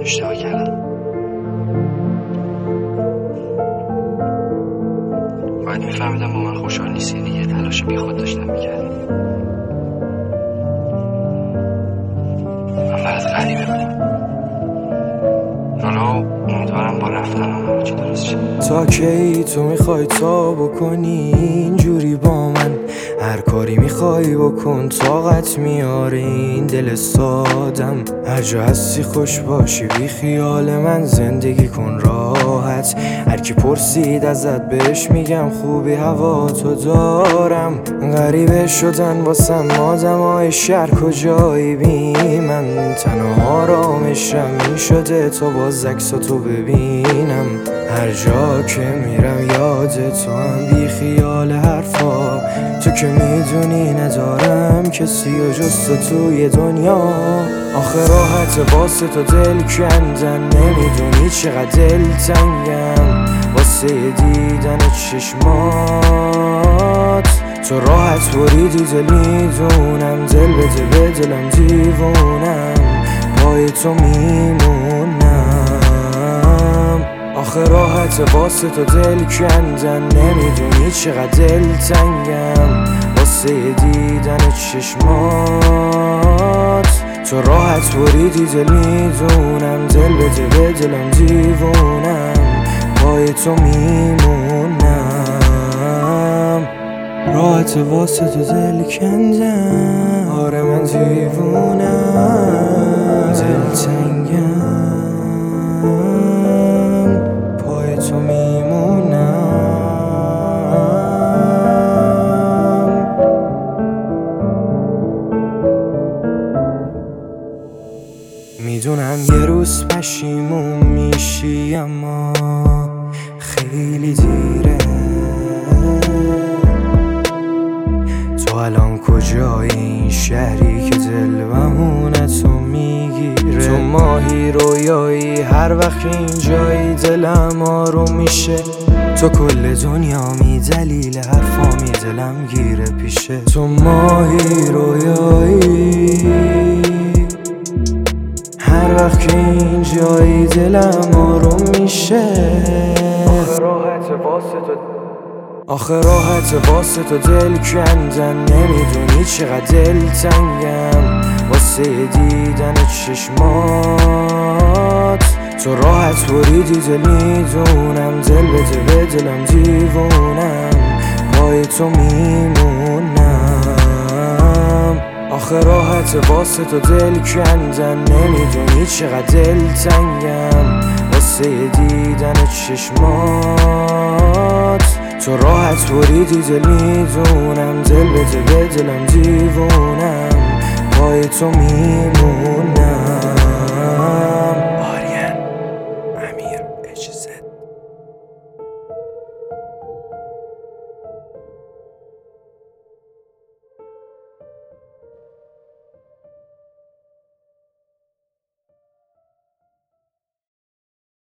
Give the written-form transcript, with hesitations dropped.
اشتباه کردم. باید میفهمیدم با من خوشحال نیستی دیگه. تلاش بی خود داشتم میکردم. من برات غریبه بودم. حالا امیدوارم با رفتنم همه چی درست شد. تا کی تو میخوای تا بکنی اینجوری با من؟ هر کاری میخوای بکن، طاقت میاره این دل سادم. هر جا هستی خوش باشی، بی خیال من زندگی کن راحت. هر کی پرسید ازت بهش میگم خوبی هوا تو دارم. غریبه شدن واسم آدمای شهر کجایی بی من؟ تنها آرامشم این شده تا باز عکساتو ببینم. هر جا که میرم یاد تو هم، بی خیال حرفا. تو که میدونی ندارم کسی و جز تو توی دنیا. آخه راحت واسه تو دل کندن، نمیدونی چقدر دل تنگم واسه دیدن چشمات. تو راحت بریدی دل، میدونم دل بده به دلم دیوونم، پای تو میمونم. آخه راحت واسه تو دل کندن، نمیدونی چقدر دل تنگم واسه دیدن چشمات. تو راحت بریدی دل، میدونم دل بده به دلم دیوونم، پای تو میمونم. راحت واسه تو دل کندم، آره من دیوونم، دل تنگم، پای تو میمونم. میدونم یه روز پشیمون میشی، اما خیلی دیره. تو الان کجایی این شهری که دل بهونتو میگیره؟ تو ماهی رویایی هر وقت که اینجایی دلم آروم میشه. تو کل دنیا می دلیل حرفامی دلم گیره پیشه. تو ماهی رویایی هر وقت که اینجایی دلم آروم میشه. آخه راحت واسه تو دل کندن، نمیدونی چقدر دل تنگم واسه دیدن چشمات. تو راحت بریدی دل، میدونم دل بده به دلم دیوونم، پای تو میمونم. آخه راحت واسه تو دل کندن، نمیدونی چقدر دل تنگم واسه دیدن چشمات. تو راحت بریدی دل، میدونم دل بده به دلم دیوونم، پای تو میمونم.